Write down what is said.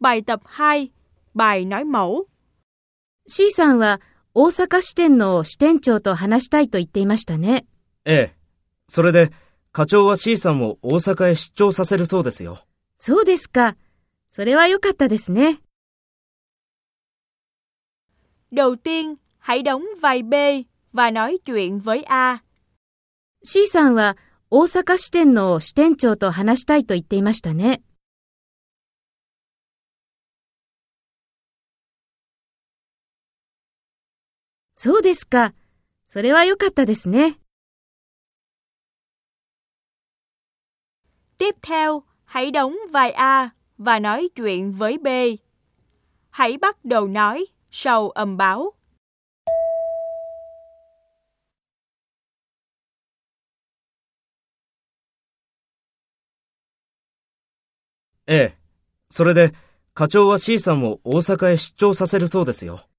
Bài tập 2, bài nói mẫu. C さんは大阪支店の支店長と話したいと言っていましたね。 ええ。それで、課長は C さんを大阪へ出張させるそうですよ。 そうですか。それは良かったですね。 Đầu tiên, hãy đóng vai B và nói chuyện với A. C さんは大阪支店の支店長と話したいと言っていましたね。そうですか。それは良かったですね。 Tiếp theo, hãy đóng vai A và nói chuyện với B. Hãy bắt đầu nói sau âm báo. ええ。それで、課長は C さんを大阪へ出張させるそうですよ。